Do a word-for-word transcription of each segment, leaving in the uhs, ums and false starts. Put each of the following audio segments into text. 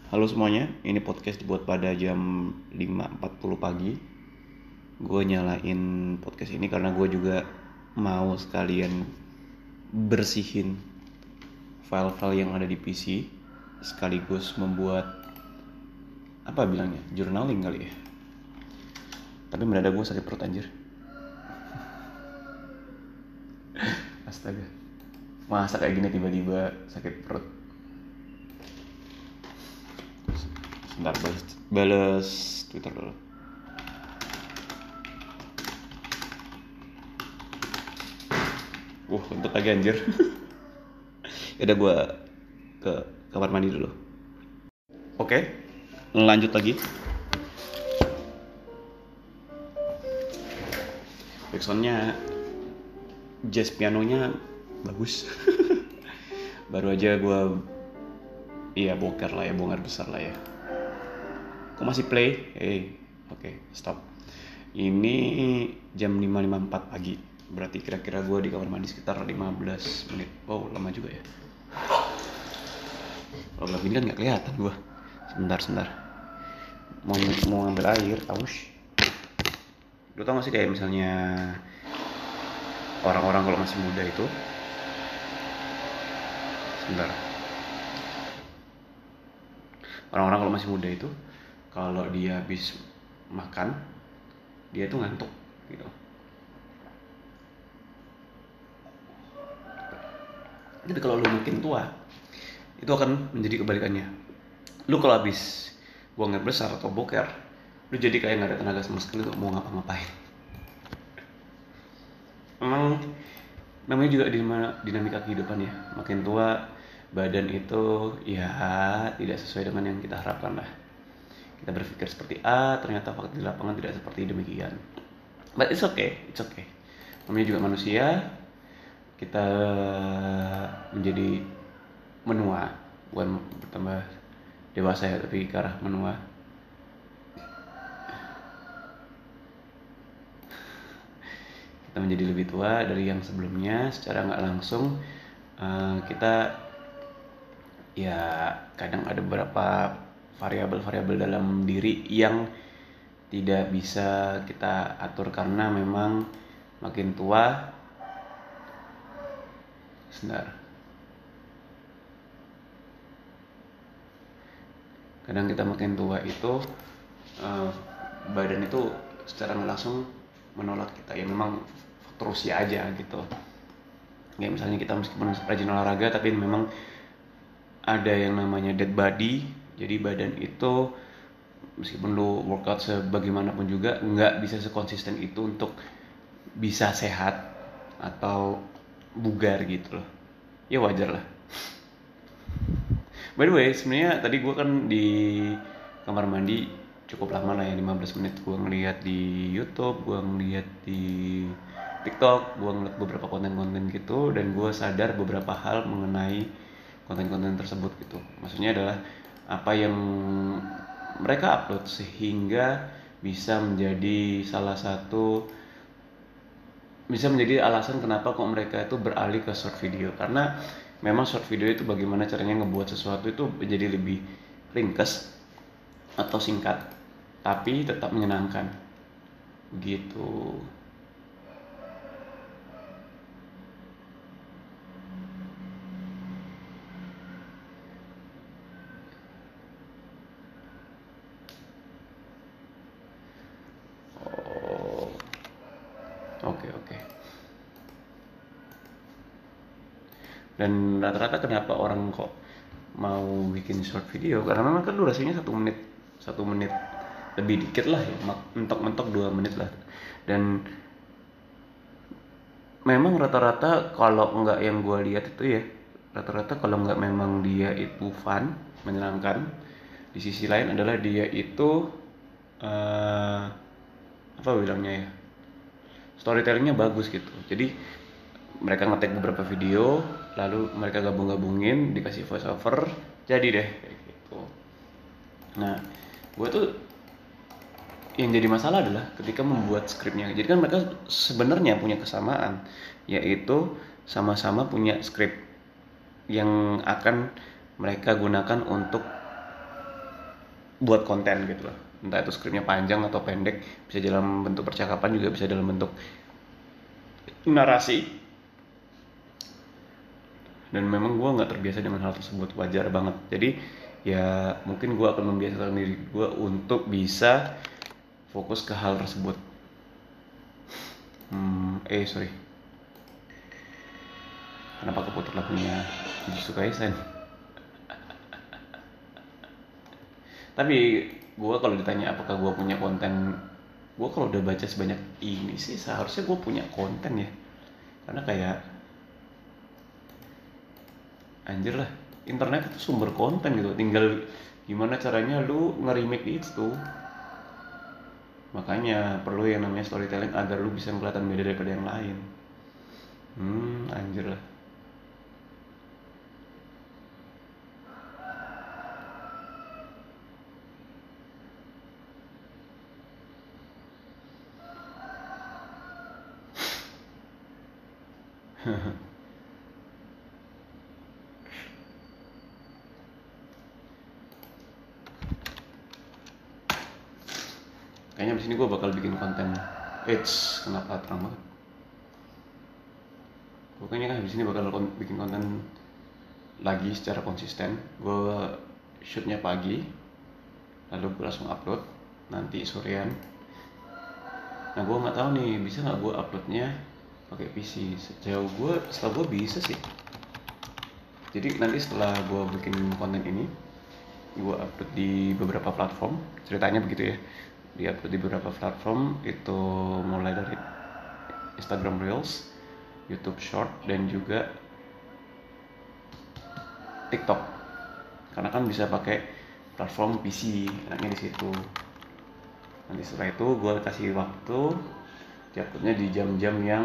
Halo semuanya, ini podcast dibuat pada jam lima empat puluh pagi. Gue nyalain podcast ini karena gue juga mau sekalian bersihin file-file yang ada di P C, sekaligus membuat apa bilangnya, journaling kali ya. Tapi mendadak gue sakit perut anjir. Astaga, masa kayak gini tiba-tiba sakit perut. Bentar, balas, balas Twitter dulu. Wah, untuk lagi anjir. Yaudah gue ke kamar mandi dulu. Oke, lanjut lagi. Backsoundnya, jazz pianonya bagus. Baru aja gue, iya bongkar lah ya, bongkar besar lah ya. Kok masih play? Hey, oke, okay, stop. Ini jam lima lima puluh empat pagi. Berarti kira-kira gue di kamar mandi sekitar lima belas menit. Wow, lama juga ya. Kalau nggak gini kan nggak kelihatan gue. Sebentar, sebentar. Mau mau ngambil air, aus. Lu tau gak sih kayak misalnya orang-orang kalau masih muda itu, sebentar. Orang-orang kalau masih muda itu, kalau dia habis makan, dia tuh ngantuk gitu. Tapi kalau lu makin tua, itu akan menjadi kebalikannya. Lu kalau habis buang air besar atau boker, lu jadi kayak nggak ada tenaga sama sekali untuk mau ngapa-ngapain. Memang namanya juga dinamika kehidupan ya. Makin tua, badan itu ya tidak sesuai dengan yang kita harapkan lah. Kita berpikir seperti A, ternyata fakta di lapangan tidak seperti demikian. But it's okay, it's okay. Namanya juga manusia, kita menjadi menua, bukan bertambah dewasa ya, tapi ke arah menua. Kita menjadi lebih tua dari yang sebelumnya, secara nggak langsung uh, kita ya kadang ada beberapa variabel-variabel dalam diri yang tidak bisa kita atur karena memang makin tua. Sebentar. Kadang kita makin tua itu uh, badan itu secara nggak langsung menolak kita. Ya memang faktor usia aja gitu. Ya misalnya kita meskipun rajin olahraga tapi memang ada yang namanya dead body. Jadi badan itu meskipun lu workout sebagaimanapun juga nggak bisa sekonsisten itu untuk bisa sehat atau bugar gitu loh. Ya wajar lah. By the way, sebenarnya tadi gue kan di kamar mandi cukup lama lah ya, lima belas menit. Gue ngeliat di YouTube, gue ngeliat di TikTok, gue ngeliat beberapa konten-konten gitu, dan gue sadar beberapa hal mengenai konten-konten tersebut gitu. Maksudnya adalah apa yang mereka upload sehingga bisa menjadi salah satu bisa menjadi alasan kenapa kok mereka itu beralih ke short video. Karena memang short video itu bagaimana caranya ngebuat sesuatu itu menjadi lebih ringkas atau singkat tapi tetap menyenangkan gitu. Oh, oke oke. Dan rata-rata kenapa orang kok mau bikin short video, karena memang kan durasinya satu menit satu menit lebih dikit lah ya, mentok-mentok dua menit lah. Dan memang rata-rata kalau nggak yang gue lihat itu ya, rata-rata kalau nggak memang dia itu fun, menyenangkan, di sisi lain adalah dia itu uh, apa bilangnya ya, storytellingnya bagus gitu. Jadi mereka ngetek beberapa video, lalu mereka gabung-gabungin, dikasih voice over, jadi deh kayak gitu. Nah, gue tuh yang jadi masalah adalah ketika membuat skripnya. Jadi kan mereka sebenarnya punya kesamaan, yaitu sama-sama punya skrip yang akan mereka gunakan untuk buat konten gitu loh, entah itu skripnya panjang atau pendek, bisa dalam bentuk percakapan juga bisa dalam bentuk narasi. Dan memang gue nggak terbiasa dengan hal tersebut, wajar banget. Jadi ya mungkin gue akan membiasakan diri gue untuk bisa fokus ke hal tersebut. hmm, eh sorry kenapa keputar lagunya Jujutsu Kaisen. Tapi gue kalau ditanya apakah gue punya konten, gue kalau udah baca sebanyak ini sih seharusnya gue punya konten ya, karena kayak anjir lah, internet itu sumber konten gitu, tinggal gimana caranya lu nge-remake itu. Makanya perlu yang namanya storytelling agar lu bisa kelihatan beda daripada yang lain. Hmm anjir lah. Kayaknya abis ini gue bakal bikin konten. Eits, kenapa terang banget? Gue kayaknya kan abis ini bakal kon- bikin konten lagi secara konsisten. Gue shootnya pagi, lalu gue langsung upload nanti sorean. Nah gue nggak tahu nih bisa nggak gue uploadnya pakai P C. Sejauh gue, setelah gue bisa sih. Jadi nanti setelah gue bikin konten ini, gue upload di beberapa platform. Ceritanya begitu ya. Di upload di beberapa platform itu mulai dari Instagram Reels, YouTube Short, dan juga TikTok. Karena kan bisa pakai platform P C, enaknya di situ. Nanti setelah itu gue kasih waktu, diuploadnya di jam-jam yang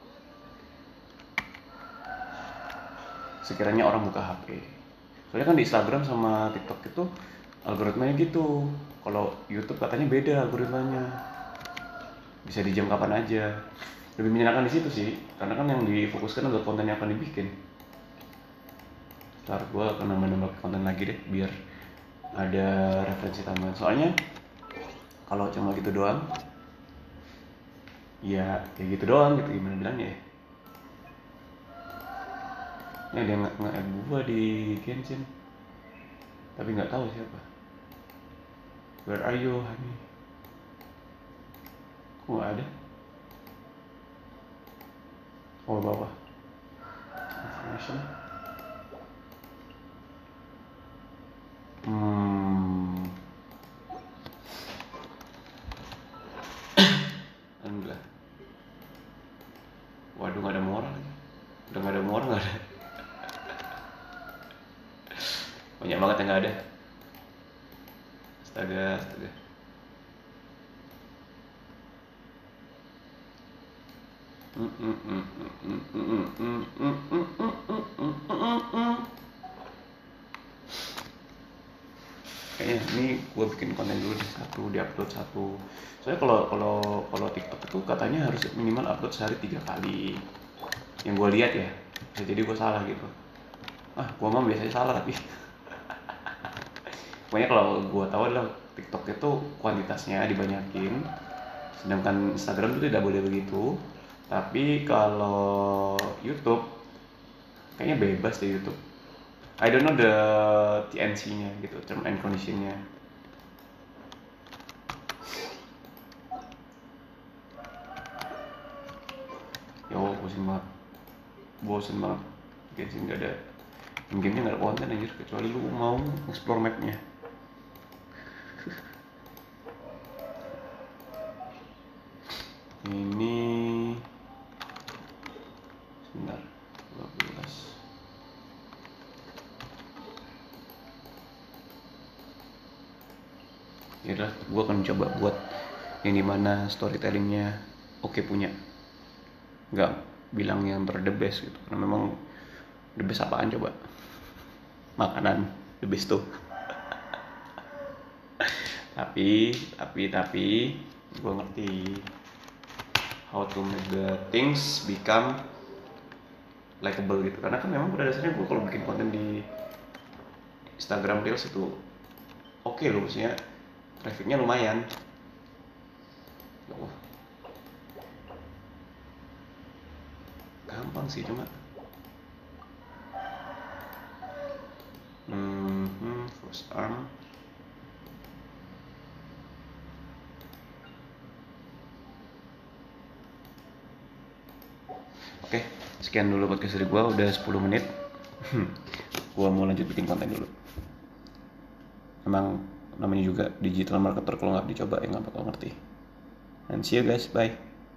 sekiranya orang buka H P. Soalnya kan di Instagram sama TikTok itu algoritmanya gitu. Kalau YouTube katanya beda algoritmanya. Bisa di jam kapan aja. Lebih menyenangkan di situ sih, karena kan yang difokuskan adalah konten yang akan dibikin. Ntar gue akan nambah-nambah konten lagi deh, biar ada referensi tambahan. Soalnya kalau cuma gitu doang, ya kayak gitu doang gitu, gimana bilangnya ya. Ini ada yang nge-add gue di Genshin, tapi nggak tahu siapa. Where are you, honey? Kok nggak ada? Oh bawah. Information. Hmm. Alhamdulillah. Waduh nggak ada moral lagi. Udah nggak ada moral, nggak ada. Banyak banget yang nggak ada. Astaga, astaga. Kayaknya ini gue bikin konten dulu di satu, di upload satu. Soalnya kalau kalau kalau TikTok itu katanya harus minimal upload sehari tiga kali. Yang gue lihat ya, bisa jadi gue salah gitu. Ah, gue mah biasanya salah tapi. Pokoknya kalau gue tahu adalah TikTok itu kuantitasnya dibanyakin, sedangkan Instagram itu tidak boleh begitu. Tapi kalau YouTube kayaknya bebas deh YouTube. I don't know the T N C-nya gitu, term and condition-nya. Yo, bosen banget. Bosen banget. Genshin nggak ada, game-nya nggak ada konten anjir, kecuali lu mau explore map-nya. Ini sebentar, dua belas. Ya udah, gue akan coba buat yang dimana storytellingnya oke punya, nggak bilang yang ter the best gitu, karena memang the best apaan coba, makanan the best tuh. tapi tapi tapi gue ngerti how to make the things become likable gitu, karena kan memang pada dasarnya gue kalau bikin konten di Instagram Reels itu oke loh, maksudnya trafficnya lumayan. Wah, gampang sih cuma hmm, first arm. Oke, sekian dulu podcast dari gue, udah sepuluh menit. Gue mau lanjut bikin konten dulu. Emang namanya juga digital marketer, kalau nggak dicoba ya nggak bakal ngerti. And see you guys, bye.